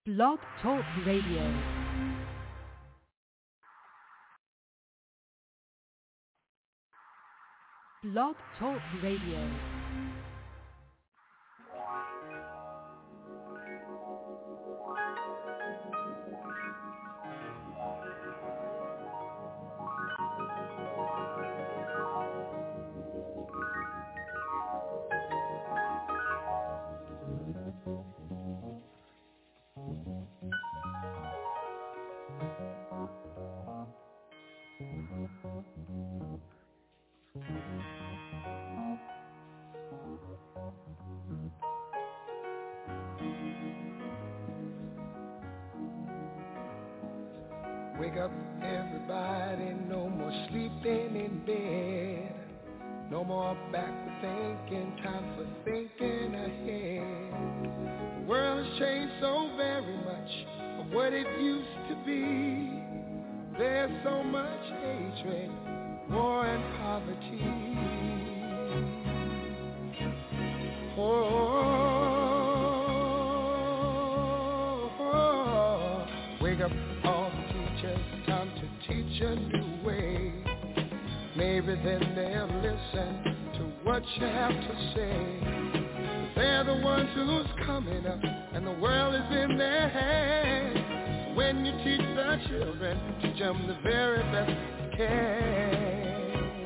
Blog Talk Radio. Blog Talk Radio. Wake up, everybody, no more sleeping in bed. No more backward thinking, time for thinking ahead. The world has changed so very much from what it used to be. There's so much hatred, war and poverty. Wake up, all the teachers, time to teach a new way. Maybe then they'll listen to what you have to say. They're the ones who's coming up, and the world is in their hands. When you teach the children, teach them the very best you can.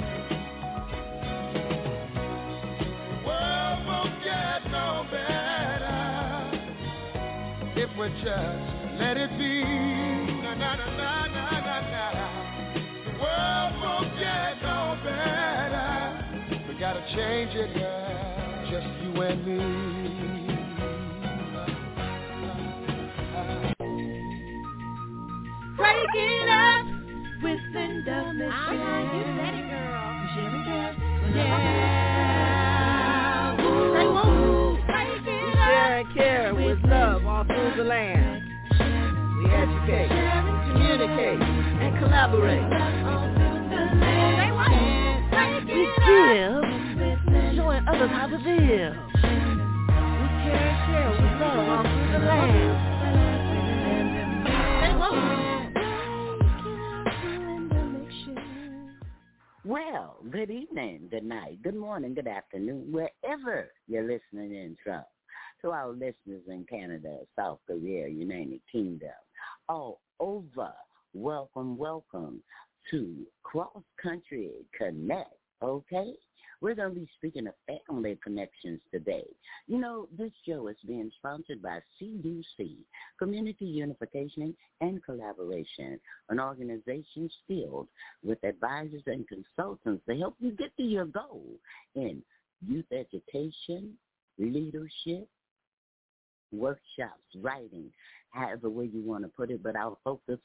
The world won't get no better if we just let it be. Na na na na na na na. The world won't get no better. We gotta change it, yeah, just you and me. Break it up with Linda Michelle. You said it, girl. Michelle and Cass. Yeah. Woo. Break it up. Share and care with love all through the land. We educate, communicate, and collaborate. We give, showing others how to live. We care and share with love all through the land. Well, good evening, good night, good morning, good afternoon, wherever you're listening in from. To our listeners in Canada, South Korea, United Kingdom, all over, welcome, welcome to Cross Country Connect, okay? We're going to be speaking of family connections today. You know, this show is being sponsored by CUC, Community Unification and Collaboration, an organization filled with advisors and consultants to help you get to your goal in youth education, leadership, workshops, writing, however way you want to put it, but our focus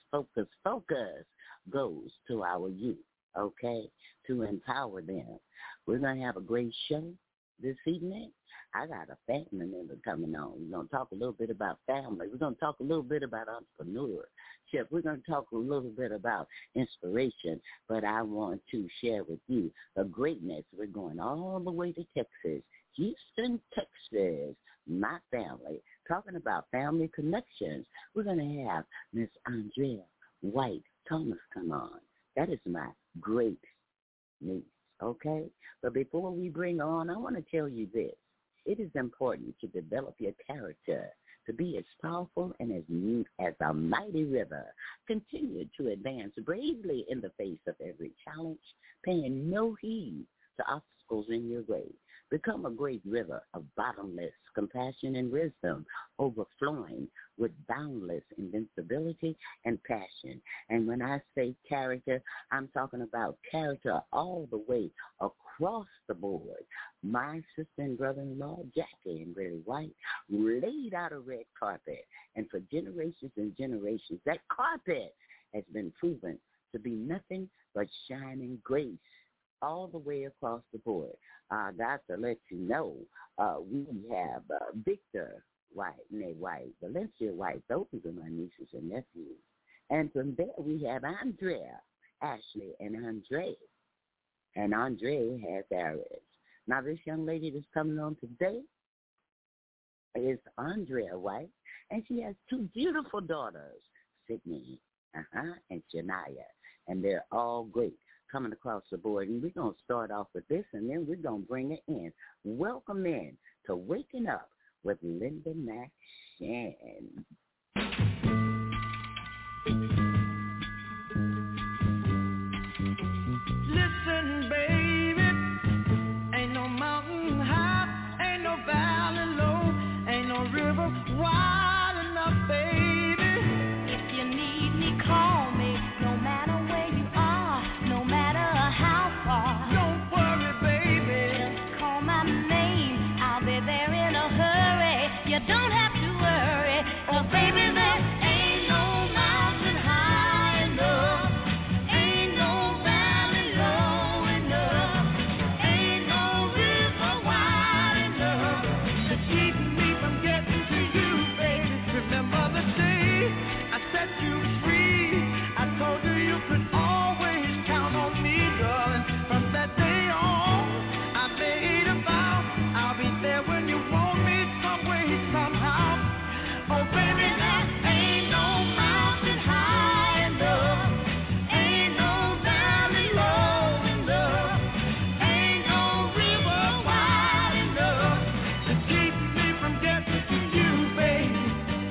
goes to our youth, okay, to empower them. We're going to have a great show this evening. I got a family member coming on. We're going to talk a little bit about family. We're going to talk a little bit about entrepreneurship. We're going to talk a little bit about inspiration, but I want to share with you the greatness. We're going all the way to Texas, Houston, Texas, my family, talking about family connections. We're going to have Miss Andrea White Thomas come on. That is my great niece, okay? But before we bring on, I want to tell you this. It is important to develop your character to be as powerful and as neat as a mighty river. Continue to advance bravely in the face of every challenge, paying no heed to obstacles in your way. Become a great river of bottomless compassion and wisdom, overflowing with boundless invincibility and passion. And when I say character, I'm talking about character all the way across the board. My sister and brother-in-law, Jackie and Billy White, laid out a red carpet. And for generations and generations, that carpet has been proven to be nothing but shining grace all the way across the board. I got to let you know, we have Victor White, Nate White, Valencia White. Those are my nieces and nephews. And from there we have Andrea, Ashley, and Andre. And Andre has Aries. Now this young lady that's coming on today is Andrea White, And she has two beautiful daughters, Sydney and Shania. And they're all great coming across the board. And we're going to start off with this, and then we're going to bring it in. Welcome in to Waking Up with Linda McShann. Listen, baby, ain't no mountain high, ain't no valley low, ain't no river wide enough, baby. If you need me, call me, no matter where you are, no matter how far. Don't worry, baby, just call my name, I'll be there in a hurry. You don't have to worry, oh baby, there ain't no mountain high enough, ain't no valley low enough, ain't no river wide enough to keep me from getting to you, baby. Remember the day I set you free, I told you you could always count on me, darling. From that day on, I made a vow, I'll be there when you want me, some way, somehow. Oh baby, there ain't no mountain high enough, ain't no valley low enough, ain't no river wide enough to keep me from getting to you, baby.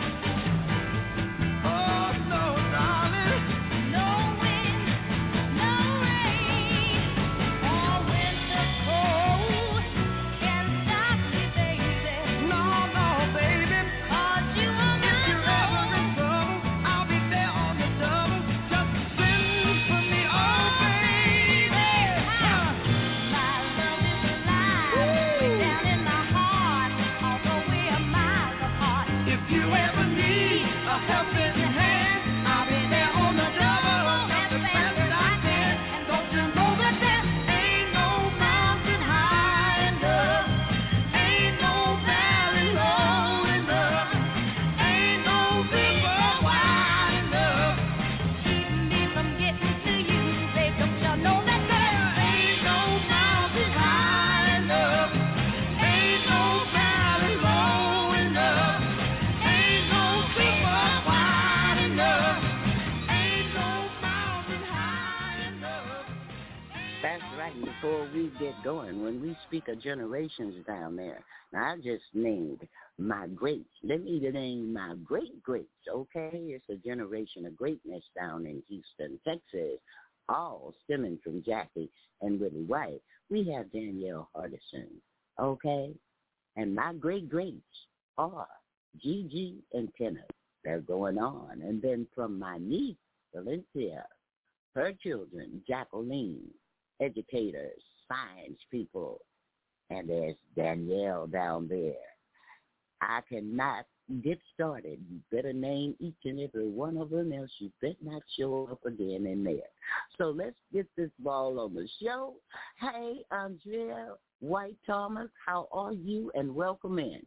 Oh no, darling, no wind, no rain, or winter cold can stop me, baby. No, no, baby, 'cause you are my if you're ever in trouble, I'll be there on the double. Just send for me, oh baby. My love is alive, way down in my heart, although we are miles apart. If you ever need a helping hand, I'll be there on the double, just as fast as I can. And don't you know that there ain't no mountain high enough, ain't no valley low enough, ain't no river wide enough to keep me from getting to you, babe. Don't you know that there ain't no mountain high enough, ain't no valley low enough, ain't no river wide enough, ain't no mountain high enough. That's right. Before we get going, when we speak of generations down there, now I just named my greats. Let me name my greats, okay? It's a generation of greatness down in Houston, Texas, all stemming from Jackie and Willie White. We have Danielle Hardison, okay? And my greats are Gigi and Kenneth. They're going on. And then from my niece, Valencia, her children, Jacqueline, educators, science people, and there's Danielle down there. I cannot get started. You better name each and every one of them, else you better not show up again in there. So let's get this ball on the show. Hey, Andrea White-Thomas, how are you? And welcome in.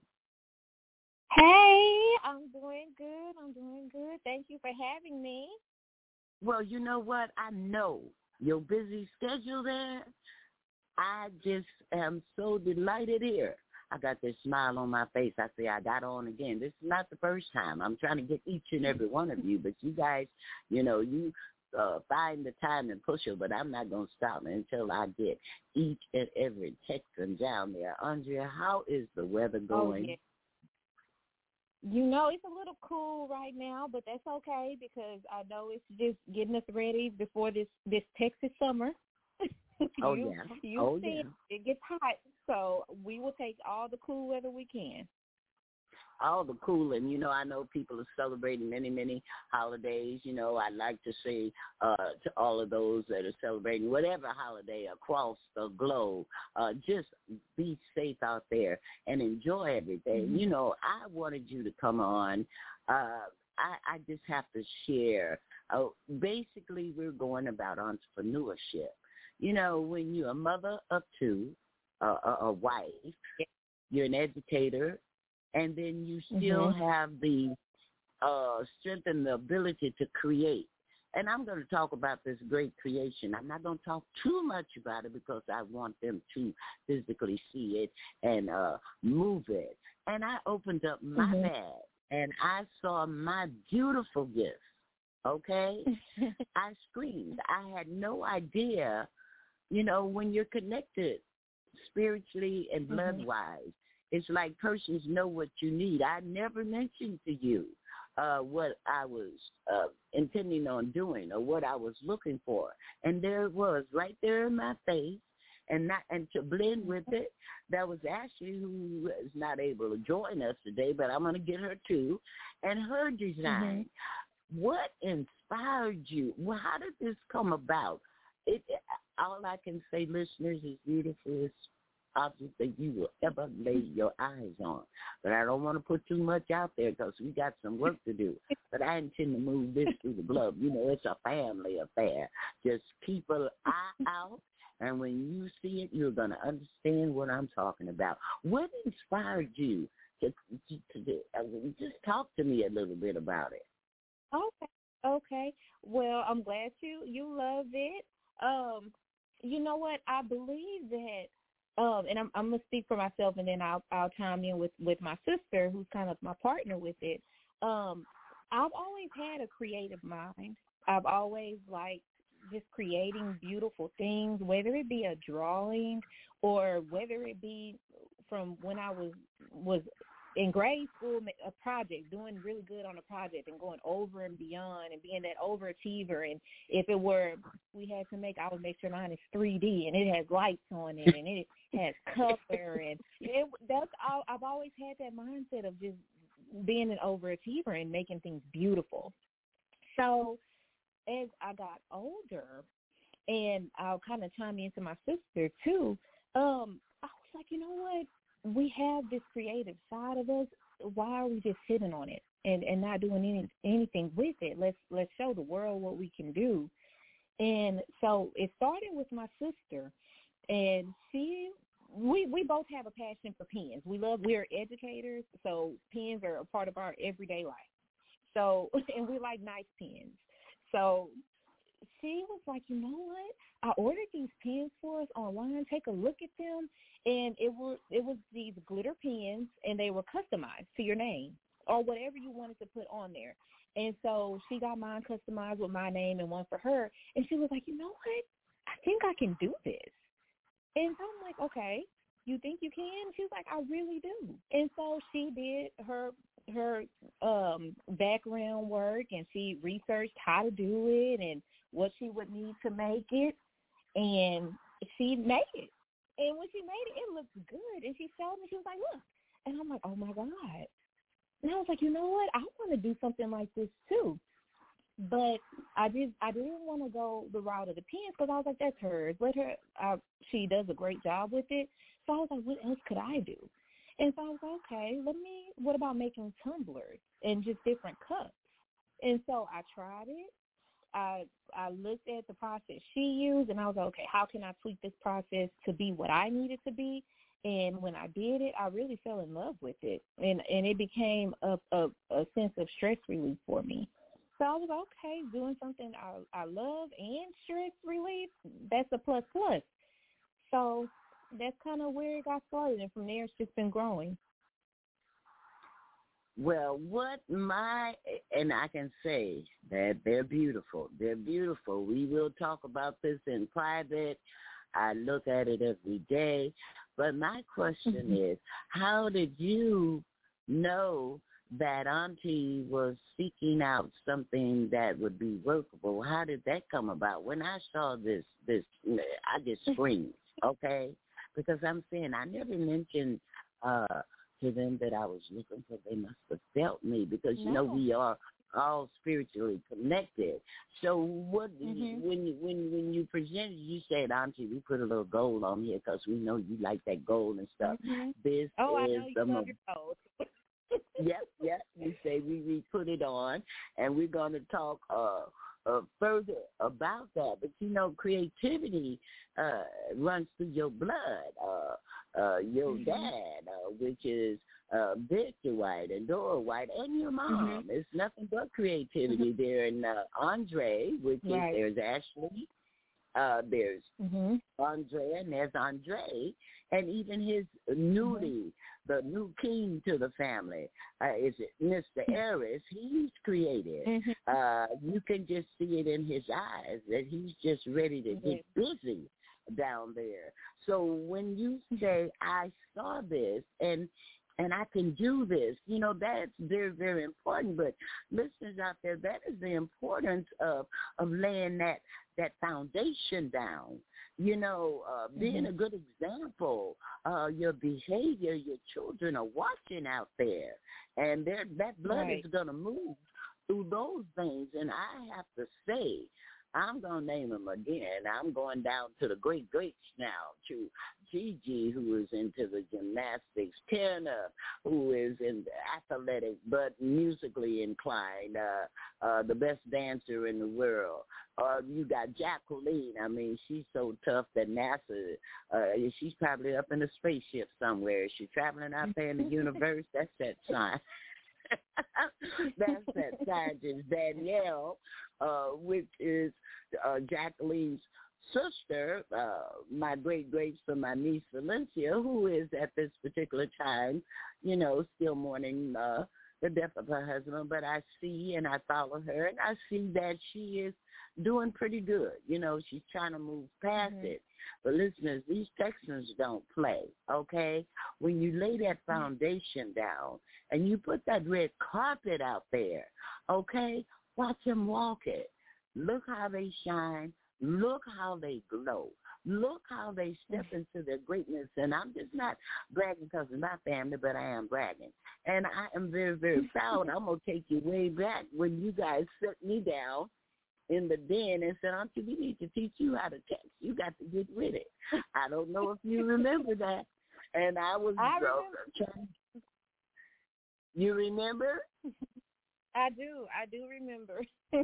Hey, I'm doing good. Thank you for having me. Well, you know what? I know your busy schedule there. I just am so delighted here. I got this smile on my face. I say I got on again. This is not the first time. I'm trying to get each and every one of you, but you guys, you find the time and push it, but I'm not going to stop until I get each and every Texan down there. Andrea, how is the weather going? Oh, yeah. It's a little cool right now, but that's okay because I know it's just getting us ready before this Texas summer. You see, it gets hot, so we will take all the cool weather we can. All the cool, and I know people are celebrating many, many holidays. I'd like to say to all of those that are celebrating whatever holiday across the globe, just be safe out there and enjoy everything. Mm-hmm. I wanted you to come on. I just have to share. Basically, we're going about entrepreneurship. When you're a mother of two, a wife, you're an educator, and then you still have the strength and the ability to create. And I'm going to talk about this great creation. I'm not going to talk too much about it because I want them to physically see it and move it. And I opened up my bag and I saw my beautiful gift, okay, I screamed. I had no idea, when you're connected spiritually and blood-wise, it's like persons know what you need. I never mentioned to you what I was intending on doing or what I was looking for. And there it was right there in my face. And to blend with it, that was Ashley, who is not able to join us today, but I'm going to get her too, and her design. What inspired you? Well, how did this come about? All I can say, listeners, is beautiful object that you will ever lay your eyes on. But I don't want to put too much out there because we got some work to do. But I intend to move this through the glove. It's a family affair. Just keep an eye out. And when you see it, you're going to understand what I'm talking about. What inspired you to just talk to me a little bit about it? Okay. Well, I'm glad you love it. You know what? I believe that, and I'm going to speak for myself, and then I'll chime in with my sister, who's kind of my partner with it. I've always had a creative mind. I've always liked just creating beautiful things, whether it be a drawing or whether it be from when I was in grade school, a project, doing really good on a project and going over and beyond and being that overachiever. And if it were, I would make sure mine is 3D and it has lights on it and it has color. And I've always had that mindset of just being an overachiever and making things beautiful. So as I got older, and I'll kind of chime into my sister too, I was like, you know what? We have this creative side of us. Why are we just sitting on it and not doing anything with it? Let's show the world what we can do. And so it started with my sister, and we both have a passion for pens. We're educators, so pens are a part of our everyday life. So, and we like nice pens. So she was like, you know what? I ordered these pens for us online. Take a look at them. And it was these glitter pens, and they were customized to your name or whatever you wanted to put on there. And so she got mine customized with my name and one for her. And she was like, you know what? I think I can do this. And so I'm like, okay, you think you can? She was like, I really do. And so she did her background work, and she researched how to do it and what she would need to make it, and she made it. And when she made it, it looked good. And she showed me, she was like, look. And I'm like, oh my God. And I was like, you know what? I want to do something like this too. But I didn't want to go the route of the pens because I was like, that's hers. Let her. She does a great job with it. So I was like, what else could I do? And so I was like, okay, what about making tumblers and just different cups? And so I tried it. I looked at the process she used, and I was like, okay, how can I tweak this process to be what I need it to be? And when I did it, I really fell in love with it, and it became a sense of stress relief for me. So I was like, okay, doing something I love and stress relief, that's a plus. So that's kind of where it got started, and from there it's just been growing. Well, and I can say that they're beautiful. They're beautiful. We will talk about this in private. I look at it every day. But my question is, how did you know that Auntie was seeking out something that would be workable? How did that come about? When I saw this, I just screamed, okay? Because I'm saying I never mentioned to them that I was looking for. They must have felt me because, we are all spiritually connected. So what when you presented, you said, Auntie, we put a little gold on here because we know you like that gold and stuff. This I know is you love your gold. Yep. We say we put it on, and we're going to talk further about that. But, creativity runs through your blood. Your dad, which is Victor White and Dora White, and your mom. It's nothing but creativity there. And Andre, which is, there's Ashley, there's Andre, and there's Andre, and even his nudie, the new king to the family. Is it Mr. Aries? He's creative. You can just see it in his eyes that he's just ready to get busy down there. So when you say, I saw this and I can do this, that's very, very important. But listeners out there, that is the importance of laying that foundation down. Being a good example, your behavior, your children are watching out there, and that blood is going to move through those things. And I have to say, I'm going to name them again. I'm going down to the greats now, to Gigi, who is into the gymnastics, Kenna, who is in the athletic but musically inclined, the best dancer in the world. You got Jacqueline. I mean, she's so tough that NASA, she's probably up in a spaceship somewhere. She's traveling out there in the universe. That's that sign. That's that scientist Danielle, which is Jacqueline's sister, my great for my niece Valencia, who is at this particular time, still mourning the death of her husband. But I see and I follow her, and I see that she is doing pretty good. She's trying to move past it. But listeners, these Texans don't play, okay? When you lay that foundation down and you put that red carpet out there, okay, watch them walk it. Look how they shine. Look how they glow. Look how they step into their greatness. And I'm just not bragging because of my family, but I am bragging. And I am very, very proud. I'm going to take you way back when you guys set me down in the den and said, Auntie, we need to teach you how to text. You got to get with it. I don't know if you remember that. And I remember. You remember? I do remember.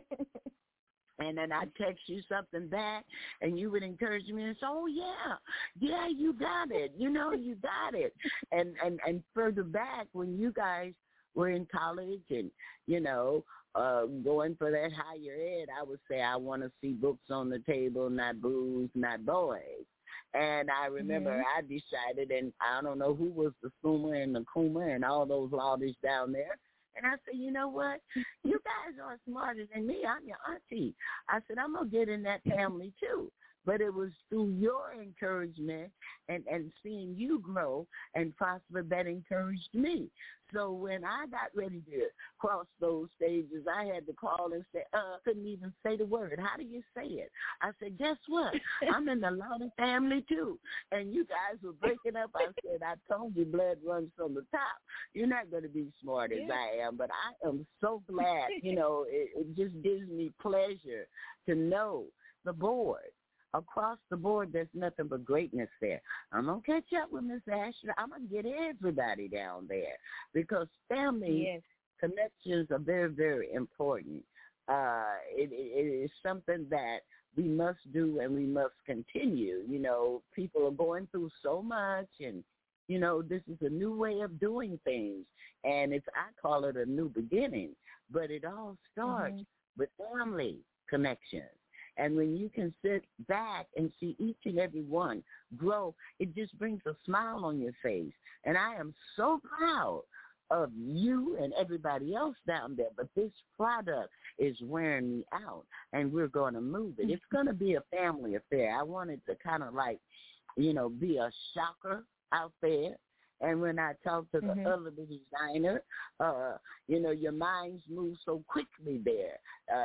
And then I'd text you something back, and you would encourage me and say, oh, yeah, you got it. You got it. And further back, when you guys were in college and, going for that higher ed, I would say I want to see books on the table, not booze, not boys. And I remember I decided, and I don't know who was the Suma and the Kuma and all those lauders down there. And I said, you know what? You guys are smarter than me. I'm your auntie. I said, I'm going to get in that family too. But it was through your encouragement and seeing you grow and prosper that encouraged me. So when I got ready to cross those stages, I had to call and say, couldn't even say the word. How do you say it? I said, guess what? I'm in the Lauder family too. And you guys were breaking up. I said, I told you blood runs from the top. You're not going to be smart as I am, but I am so glad. It just gives me pleasure to know the board. Across the board, there's nothing but greatness there. I'm going to catch up with Miss Ashley. I'm going to get everybody down there because family connections are very, very important. It is something that we must do and we must continue. People are going through so much and, this is a new way of doing things. And I call it a new beginning. But it all starts with family connections. And when you can sit back and see each and every one grow, it just brings a smile on your face. And I am so proud of you and everybody else down there. But this product is wearing me out, and we're going to move it. It's going to be a family affair. I want it to kind of be a shocker out there. And when I talk to the other designer, your minds move so quickly there.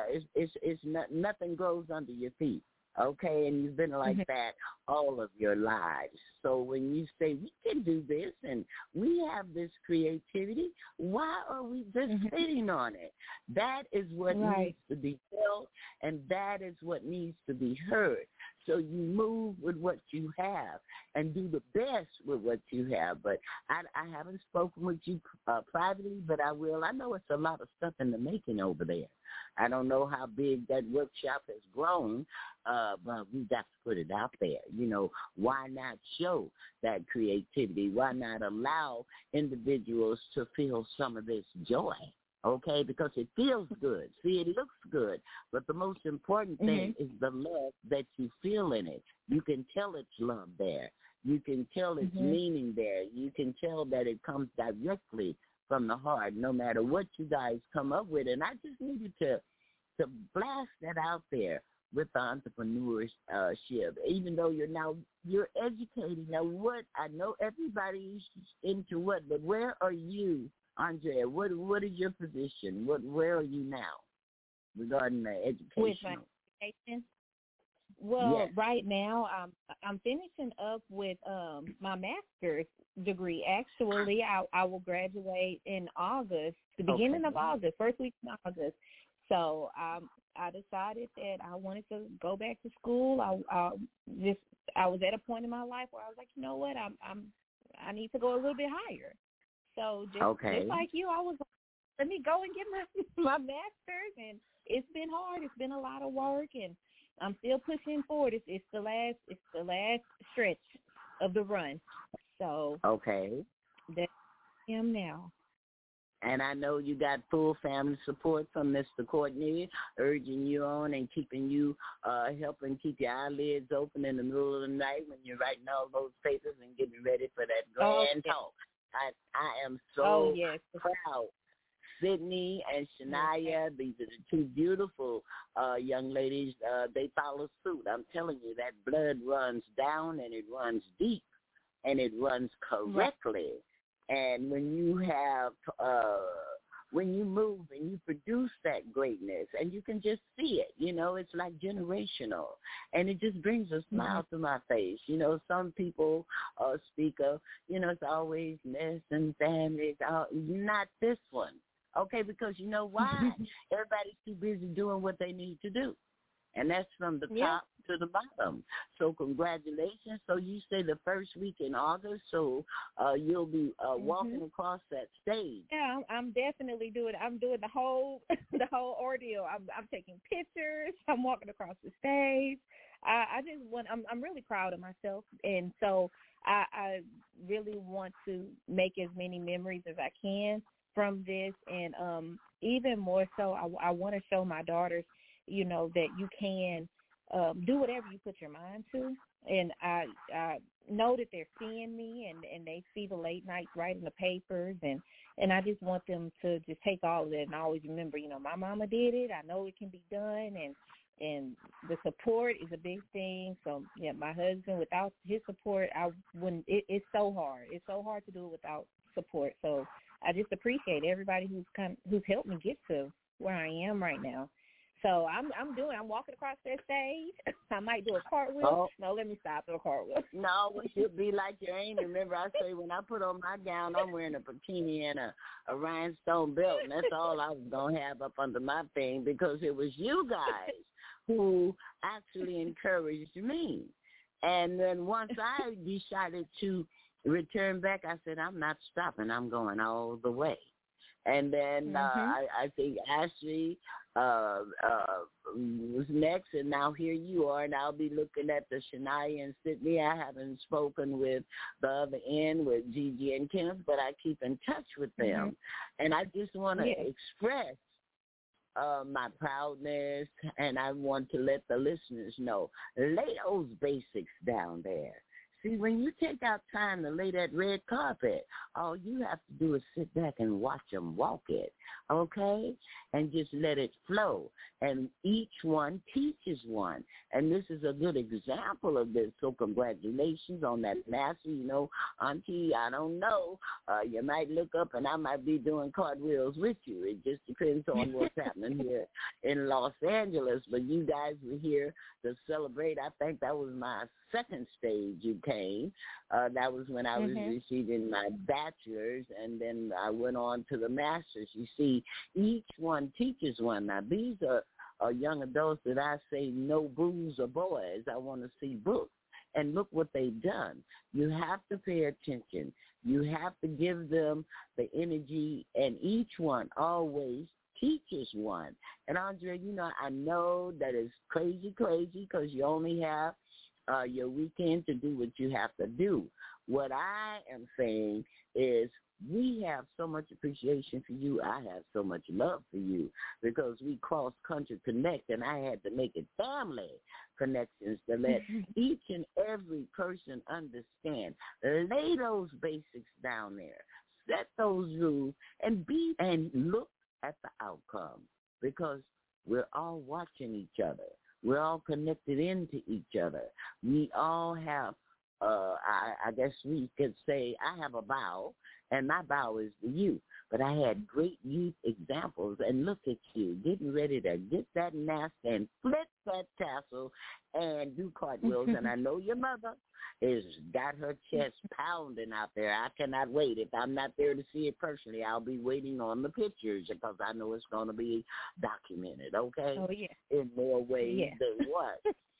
Nothing grows under your feet, okay? And you've been like that all of your lives. So when you say we can do this and we have this creativity, why are we just sitting on it? That is what needs to be felt, and that is what needs to be heard. So you move with what you have and do the best with what you have. But I haven't spoken with you privately, but I will. I know it's a lot of stuff in the making over there. I don't know how big that workshop has grown, but we got to put it out there. Why not show that creativity? Why not allow individuals to feel some of this joy? Okay, because it feels good. See, it looks good. But the most important thing is the love that you feel in it. You can tell it's love there. You can tell its Mm-hmm. meaning there. You can tell that it comes directly from the heart, no matter what you guys come up with. And I just needed to blast that out there with the entrepreneurship. Even though you're educating. Now, what I know everybody's into what, but where are you, Andrea? What is your position? Where are you now regarding the education? With my education? Well, Yes. right now I'm finishing up with my master's degree. Actually, I will graduate in August, the beginning of August, first week in August. So I decided that I wanted to go back to school. I was at a point in my life where I was like, you know what, I need to go a little bit higher. So just like you, I was like, let me go and get my master's, and it's been hard. It's been a lot of work, and I'm still pushing forward. It's the last stretch of the run. So that's I am now. And I know you got full family support from Mr. Courtney, urging you on and keeping you, helping keep your eyelids open in the middle of the night when you're writing all those papers and getting ready for that grand talk. I am so proud. Sydney and Shania, these are the two beautiful young ladies. They follow suit. I'm telling you, that blood runs down and it runs deep and it runs correctly. And when you have, when you move and you produce that greatness and you can just see it, it's like generational. And it just brings a smile to my face. Some people speak of, it's always mess and family. Not this one. Okay, because you know why? Everybody's too busy doing what they need to do. And that's from the top to the bottom. So congratulations. So you say the first week in August, so you'll be walking across that stage. Yeah, I'm definitely doing it. I'm doing the whole ordeal. I'm taking pictures. I'm walking across the stage. I'm really proud of myself. And so I really want to make as many memories as I can from this. And even more so, I want to show my daughters, that you can do whatever you put your mind to. And I know that they're seeing me and they see the late nights writing the papers. And I just want them to just take all of that and always remember, my mama did it. I know it can be done. And the support is a big thing. So, my husband, without his support, I wouldn't. It's so hard. It's so hard to do it without support. So I just appreciate everybody who's helped me get to where I am right now. So I'm walking across that stage. I might do a cartwheel. Oh. No, let me stop. Do a cartwheel. No, it should be like your Amy. Remember, I say when I put on my gown, I'm wearing a bikini and a rhinestone belt, and that's all I was going to have up under my thing, because it was you guys who actually encouraged me. And then once I decided to return back, I said, I'm not stopping. I'm going all the way. And then I think Ashley was next, and now here you are, and I'll be looking at the Shania and Sydney. I haven't spoken with the other end, with Gigi and Kenneth, but I keep in touch with them. And I just want to express my proudness, and I want to let the listeners know, lay those basics down there. See, when you take out time to lay that red carpet, all you have to do is sit back and watch them walk it, okay? And just let it flow. And each one teaches one. And this is a good example of this. So congratulations on that master. Auntie, I don't know. You might look up and I might be doing cartwheels with you. It just depends on what's happening here in Los Angeles. But you guys were here to celebrate. I think that was my second stage you came. That was when I was receiving my bachelor's, and then I went on to the master's. You see, each one teaches one. Now, these are young adults that I say no booze or boys. I want to see books. And look what they've done. You have to pay attention. You have to give them the energy, and each one always teaches one. And, Andrea, I know that it's crazy because you only have your weekend to do what you have to do. what I am saying is we have so much appreciation for you. I have so much love for you because we cross-country connect, and I had to make it family connections to let each and every person understand. Lay those basics down there. Set those rules and look at the outcome because we're all watching each other. We're all connected into each other. We all have, I guess we could say, I have a vow, and my vow is to you. But I had great youth examples, and look at you, getting ready to get that nest and flip that tassel and do cartwheels. And I know your mother has got her chest pounding out there. I cannot wait. If I'm not there to see it personally, I'll be waiting on the pictures because I know it's going to be documented, okay? Oh, yeah. In more ways than one.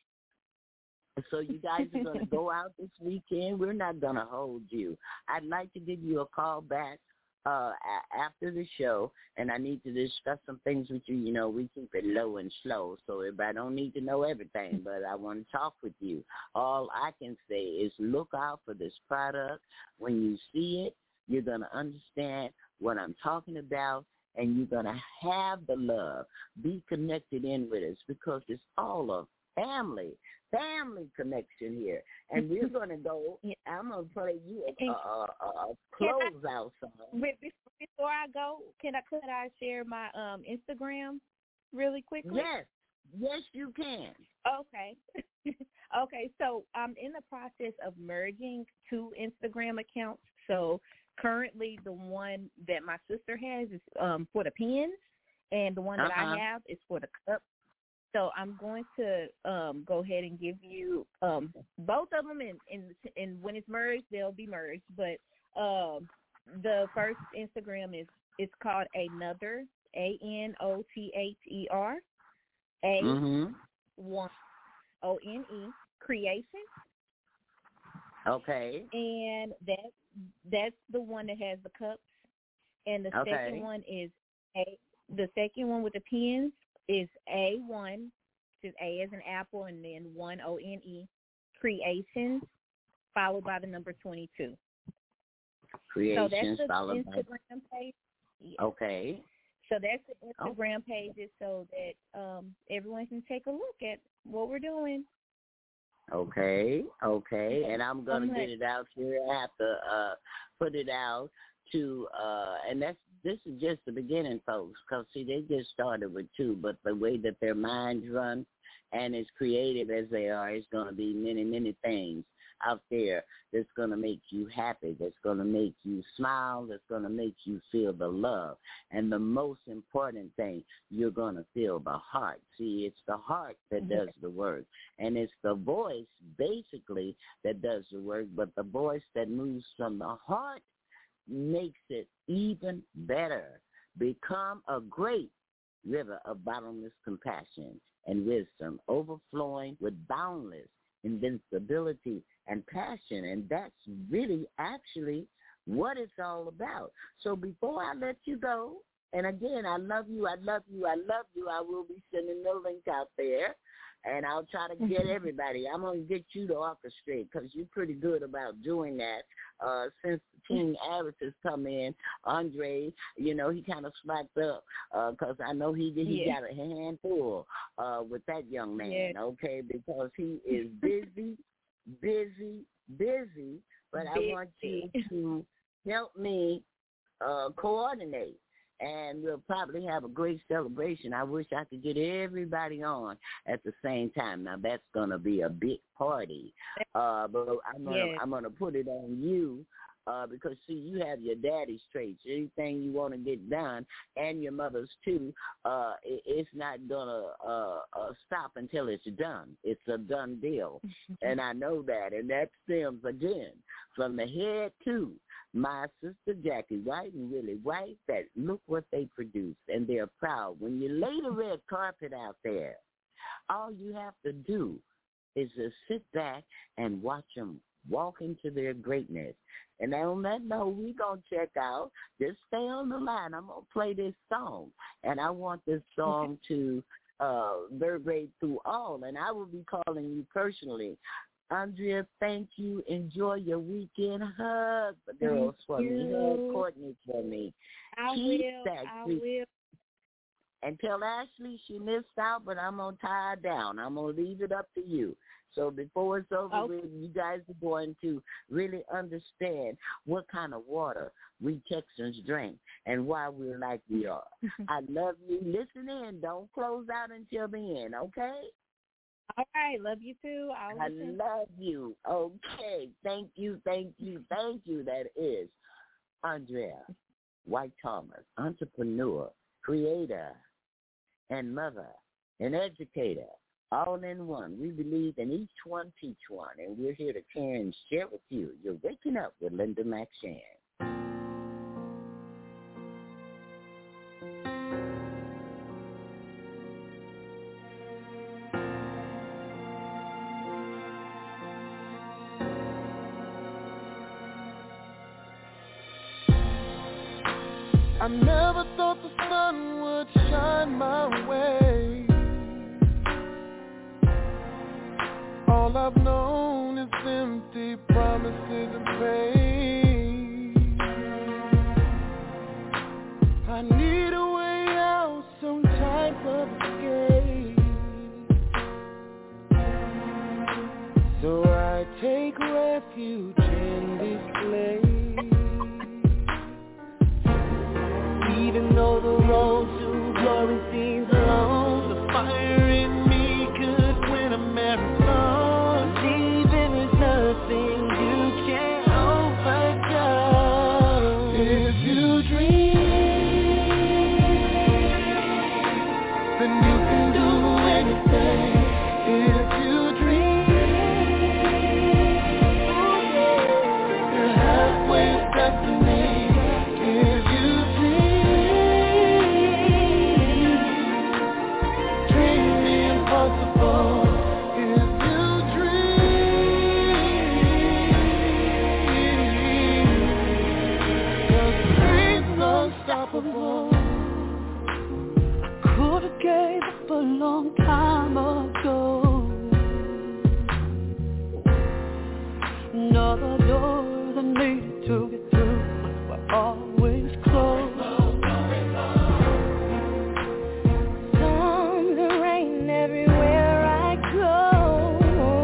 So you guys are going to go out this weekend. We're not going to hold you. I'd like to give you a call back after the show, and I need to discuss some things with you. You know, we keep it low and slow, so I don't need to know everything, but I want to talk with you. All I can say is look out for this product. When you see it, you're going to understand what I'm talking about, and you're going to have the love. Be connected in with us because it's all a family connection here. And we're going to go, I'm going to play you a closeout song. Before I go, could I share my Instagram really quickly? Yes, you can. Okay. Okay, so I'm in the process of merging 2 Instagram accounts. So currently the one that my sister has is for the pens, and the one that I have is for the cups. So I'm going to go ahead and give you both of them, and when it's merged, they'll be merged. But the first Instagram it's called Another, ANOTHER, A1ONE Creation. Okay. And that's the one that has the cups, and the second one is the second one with the pens is A1, just A as an apple, and then 1ONE Creations, followed by the number 22. Creations, so that's the Instagram page. Yeah. Okay. So that's the Instagram pages so that everyone can take a look at what we're doing. Okay. And I'm going to get it out here. I have to put it out to, and this is just the beginning, folks, because, see, they just started with 2, but the way that their minds run and as creative as they are, it's going to be many, many things out there that's going to make you happy, that's going to make you smile, that's going to make you feel the love. And the most important thing, you're going to feel the heart. See, it's the heart that does the work, and it's the voice, basically, that does the work, but the voice that moves from the heart makes it even better. Become a great river of bottomless compassion and wisdom, overflowing with boundless invincibility and passion. And that's really actually what it's all about. So before I let you go, and again, I love you. I will be sending the link out there, and I'll try to get everybody. I'm going to get you to orchestrate because you're pretty good about doing that. Since King Aris has come in, Andre, you know, he kind of slacked up because I know he got a handful with that young man, okay, because he is busy. But I want you to help me coordinate. And we'll probably have a great celebration. I wish I could get everybody on at the same time. Now, that's going to be a big party. But I'm gonna put it on you because, see, you have your daddy's traits. Anything you want to get done, and your mother's too, it's not going to stop until it's done. It's a done deal. And I know that. And that stems, again, from the head to my sister Jackie White and Willie White, that look what they produce, and they're proud. When you lay the red carpet out there, all you have to do is just sit back and watch them walk into their greatness. And on that note, we're going to check out. Just stay on the line. I'm going to play this song, and I want this song to reverberate through all, and I will be calling you personally Andrea, thank you. Enjoy your weekend. Hug the girls for me. Hug Courtney for me. I will. And tell Ashley she missed out, but I'm going to tie her down. I'm going to leave it up to you. So before it's over with, you guys are going to really understand what kind of water we Texans drink and why we're like we are. I love you. Listen in. Don't close out until the end, okay? All right. Love you, too. I love you. Okay. Thank you. That is Andrea White-Thomas, entrepreneur, creator, and mother, and educator. All in one. We believe in each one, teach one. And we're here to care and share with you. You're waking up with Linda McShan. I never thought the sun would shine my way. All I've known is empty promises and pain. I need a way out, some type of escape. So I take refuge in this place. Even though the road to glory seems long, the fire in me could win a marathon. Believing there's nothing you can't overcome. If you dream, then you can do anything. If you dream, you're halfway to destiny. If you dream the impossible. Could've gave up a long time ago. Another door that needed to get through, but always closed. Storms and rain everywhere I go,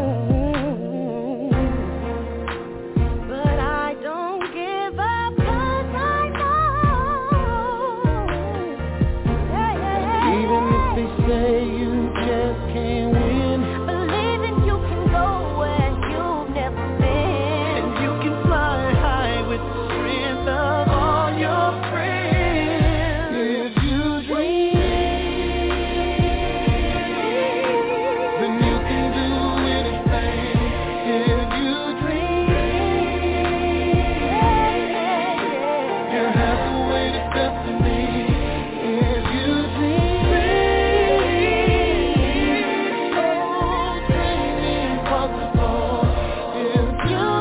but I don't give up 'cause I know. Even if they say you just can't win, believing you can go where you've never been, and you can fly high with the strength of all your friends. If you dream, then you can do anything. If you dream, you're halfway to destiny. If you dream, oh, dream the impossible. If you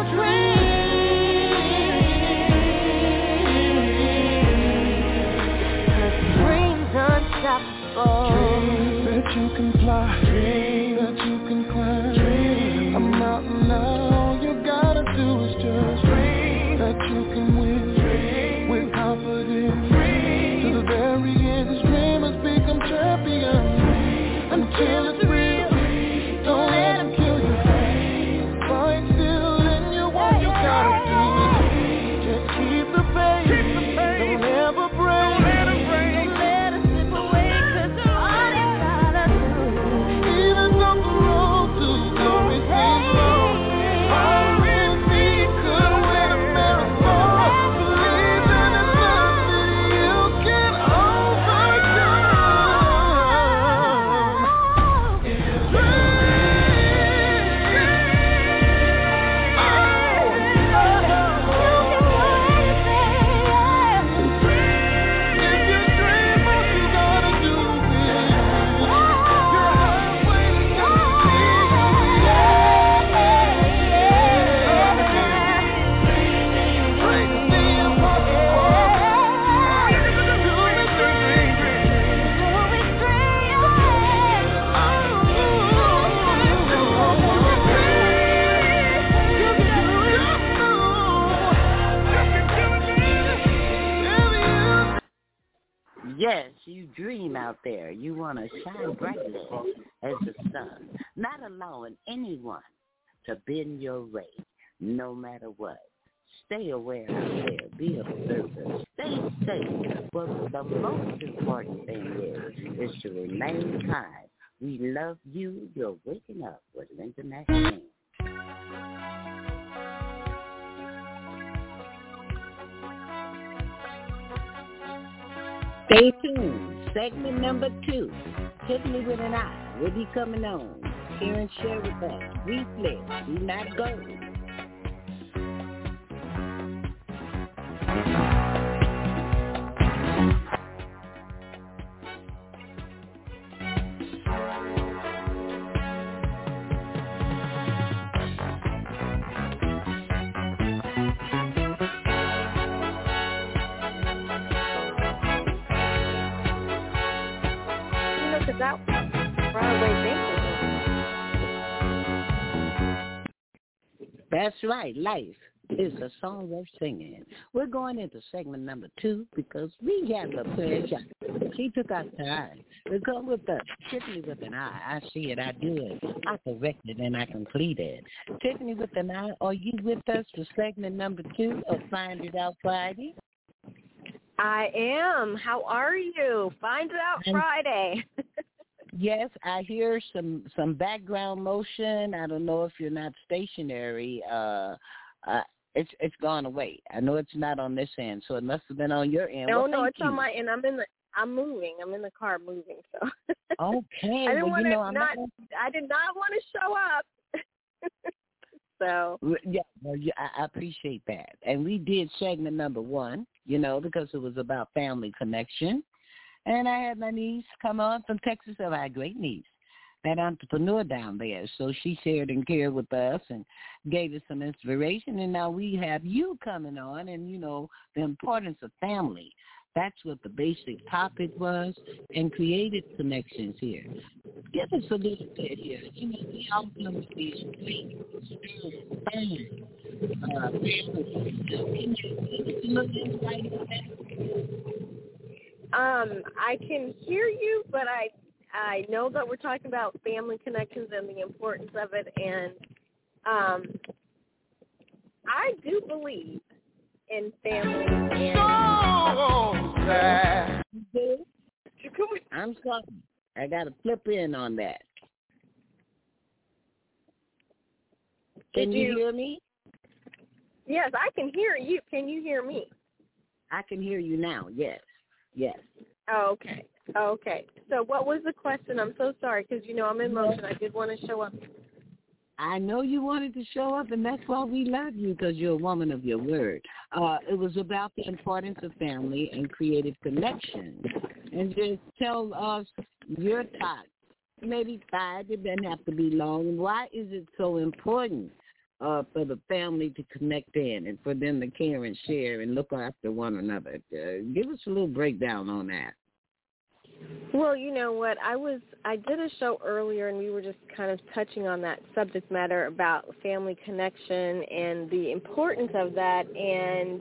dream, dreams unstoppable. Dreams that you can fly, dreams that you can climb. Dream a mountain now, you gotta do is just dream that you can win. Dream with confidence. Dream to the very end. Dreamers become champions. Dream until it's real. Don't let them kill you. Fight still in your what you gotta do. Just keep the faith. Don't ever break. Don't let it slip away 'cause all you gotta do. Even though the road to glory seems long, all in me could win a marathon. Believe in the nothing you can overcome. you dream out there. You want to shine brightly as the sun, not allowing anyone to bend your way, no matter what. Stay aware out there. Be observant. Stay safe. But the most important thing is to remain kind. We love you. You're waking up with Linda Maxine. Stay tuned. Segment number 2. Tiffany with an I will be coming on. Here and share with us. Reflex. Do not go. That's right. Life is a song worth singing. We're going into segment number 2 because we have the pleasure. She took us time to come with us. Tiffany with an I. I see it. I do it. I correct it and I complete it. Tiffany with an I, are you with us for segment number 2 of Find It Out Friday? I am. How are you? Find It Out Friday. Yes, I hear some background motion. I don't know if you're not stationary. It's gone away. I know it's not on this end, so it must have been on your end. No, it's on my end. I'm moving. I'm in the car moving. So. Okay. I did not want to show up. So. Yeah, I appreciate that. And we did segment number 1, because it was about family connection. And I had my niece come on from Texas, my great niece, that entrepreneur down there. So she shared and cared with us and gave us some inspiration. And now we have you coming on and, the importance of family. That's what the basic topic was, and created connections here. Give us a little bit here. We all come with these great, family. Can you give us a little insight on that? I can hear you, but I know that we're talking about family connections and the importance of it, and I do believe in family. I'm sorry. I got to flip in on that. Can you hear me? Yes, I can hear you. Can you hear me? I can hear you now, yes. Yes. Okay. So what was the question? I'm so sorry because, I'm in motion. I did want to show up. I know you wanted to show up, and that's why we love you, because you're a woman of your word. It was about the importance of family and creative connection. And just tell us your thoughts. Maybe 5, it doesn't have to be long. Why is it so important for the family to connect in and for them to care and share and look after one another? Give us a little breakdown on that. Well, you know what, I did a show earlier and we were just kind of touching on that subject matter about family connection and the importance of that, and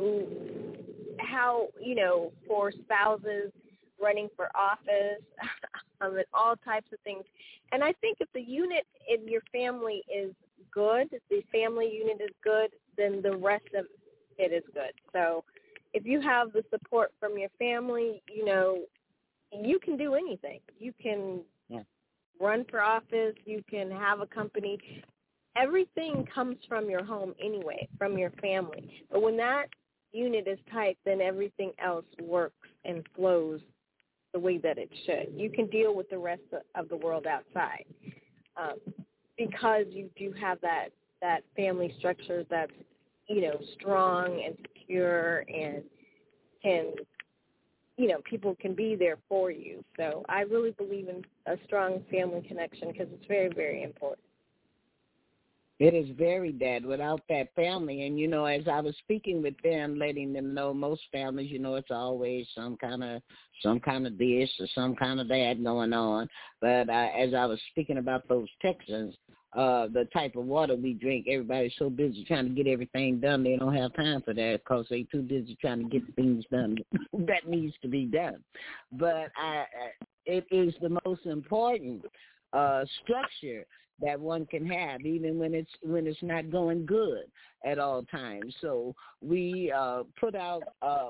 how, for spouses running for office and all types of things. And I think if the unit in your family is good, the family unit is good, then the rest of it is good. So if you have the support from your family, you can do anything. You can run for office. You can have a company. Everything comes from your home anyway, from your family. But when that unit is tight, then everything else works and flows the way that it should. You can deal with the rest of the world outside because you do have that family structure that's, strong and secure and can, people can be there for you. So I really believe in a strong family connection because it's very, very important. It is very dead without that family. And, as I was speaking with them, letting them know most families, it's always some kind of this or some kind of that going on. But as I was speaking about those Texans, the type of water we drink, everybody's so busy trying to get everything done, they don't have time for that because they're too busy trying to get things done that needs to be done. But it is the most important structure that one can have, even when it's not going good at all times. So we put out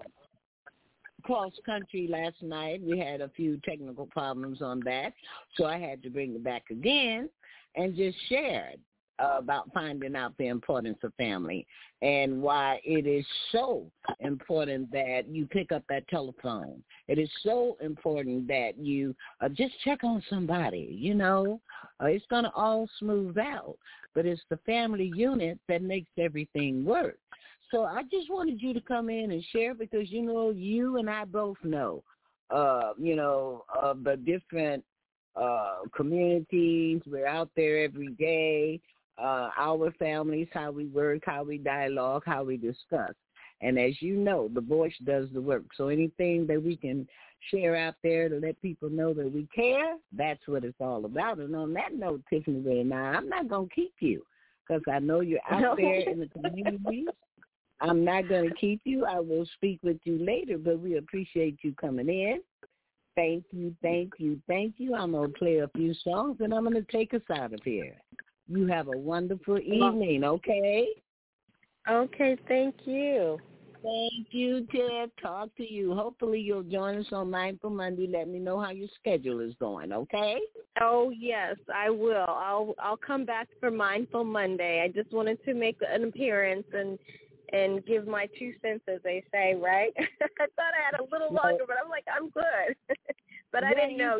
cross country last night. We had a few technical problems on that, so I had to bring it back again and just share about finding out the importance of family and why it is so important that you pick up that telephone. It is so important that you just check on somebody, It's going to all smooth out, but it's the family unit that makes everything work. So I just wanted you to come in and share because, you and I both know, of the different communities. We're out there every day. Our families, how we work, how we dialogue, how we discuss. And as you know, the voice does the work. So anything that we can share out there to let people know that we care, that's what it's all about. And on that note, Tiffany Ray, now I'm not going to keep you because I know you're out there in the community. I'm not going to keep you. I will speak with you later, but we appreciate you coming in. Thank you, thank you, thank you. I'm going to play a few songs, and I'm going to take us out of here. You have a wonderful evening, okay? Okay, thank you. Thank you, Ted. Talk to you. Hopefully you'll join us on Mindful Monday. Let me know how your schedule is going, okay? Oh, yes, I will. I'll come back for Mindful Monday. I just wanted to make an appearance and give my 2 cents, as they say, right? I thought I had a little longer, but I'm like, I'm good. But I didn't know,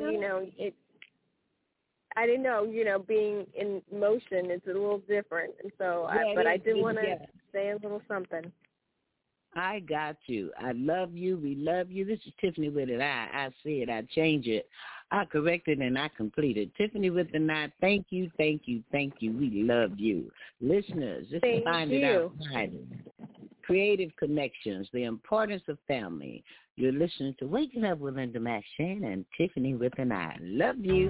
I didn't know, being in motion, it's a little different. And so, I did want to say a little something. I got you. I love you. We love you. This is Tiffany with an I. I see it. I change it. I correct it, and I complete it. Tiffany with an I. Thank you, thank you, thank you. We love you. Listeners, this is Find It Outside. Creative Connections, the importance of family. You're listening to Waking Up with Linda McShane and Tiffany with an I. Love you.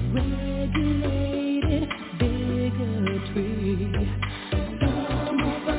Some of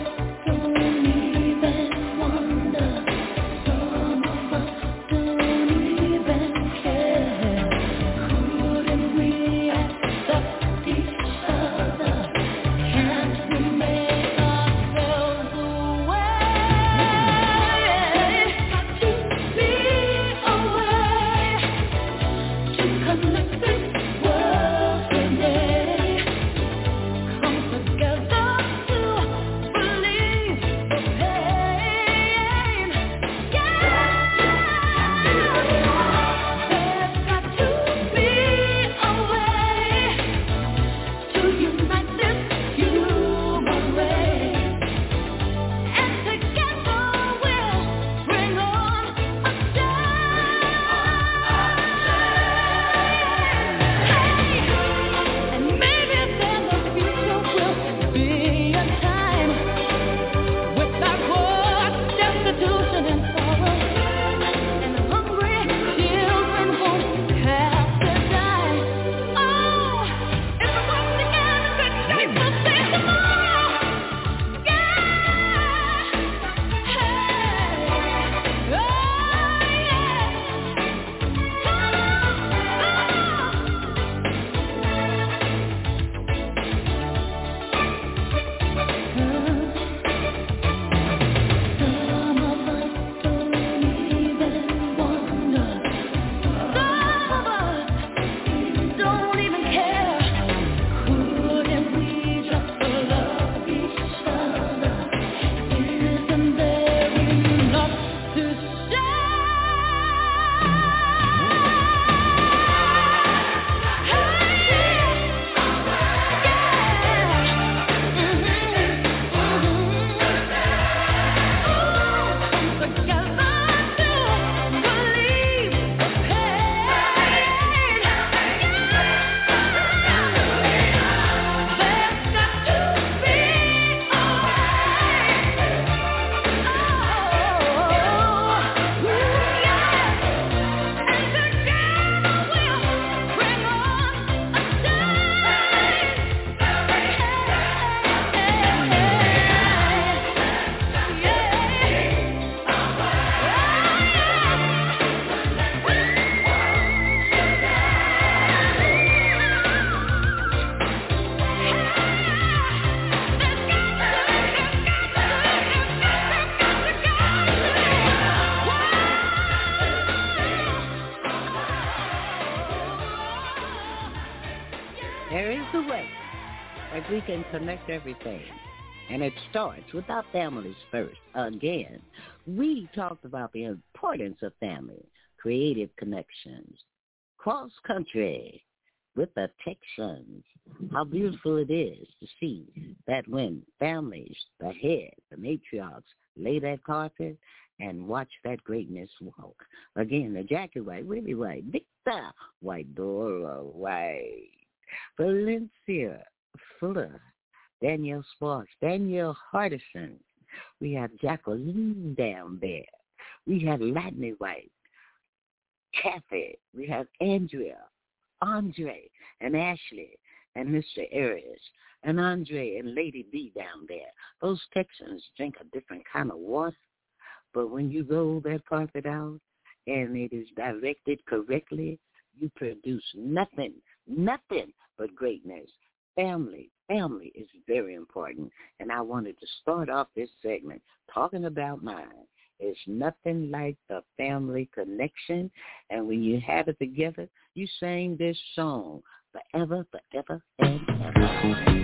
can connect everything. And it starts with our families first. Again, we talked about the importance of family, creative connections, cross-country with the Texans. How beautiful it is to see that when families, the head, the matriarchs, lay that carpet and watch that greatness walk. Again, the Jackie White, Willie White, Victor White, Dora White, Valencia Fuller, Danielle Sparks, Danielle Hardison. We have Jacqueline down there. We have Ladney White, Kathy. We have Andrea, Andre, and Ashley, and Mr. Arias, and Andre and Lady B down there. Those Texans drink a different kind of water, but when you roll that carpet out and it is directed correctly, you produce nothing but greatness. Family is very important, and I wanted to start off this segment talking about mine. It's nothing like the family connection, and when you have it together, you sing this song forever, forever, and ever.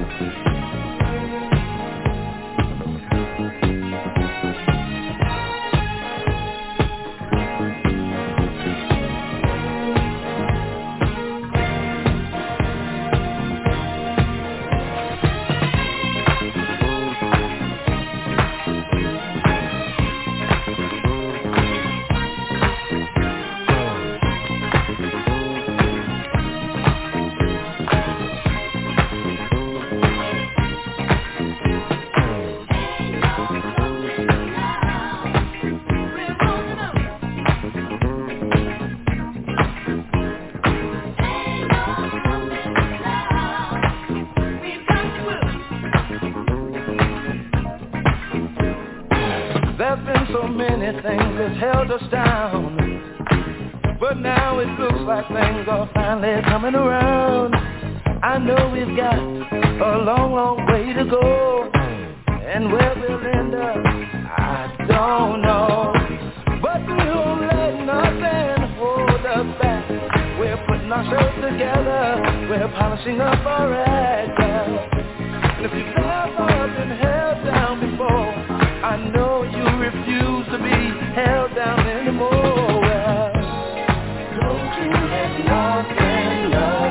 Things that held us down, but now it looks like things are finally coming around. I know we've got a long, long way to go, and where we'll end up, I don't know. But we won't let nothing hold us back. We're putting ourselves together, we're polishing up our act. And if you've ever been held down before, I know you refuse to be held down anymore. Don't you let nothing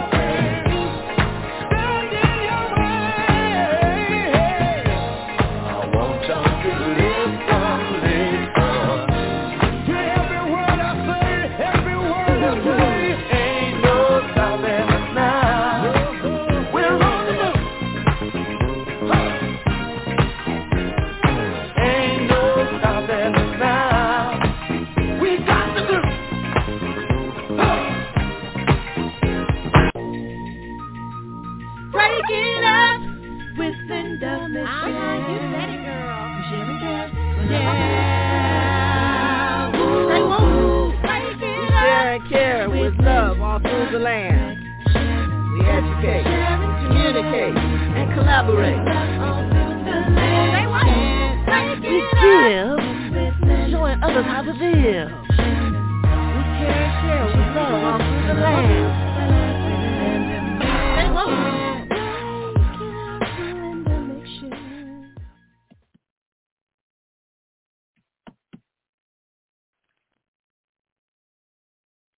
stand in your way. I want you to live from later. To every word I say, ain't no stopping us now. We're on the move. Ain't no stopping us now. We got to do. Breaking up with Linda Michelle. You said it, girl. Yeah. Say woo. We share and care with love all through the land. We educate, communicate, and collaborate. Say what? We give, showing others how to live.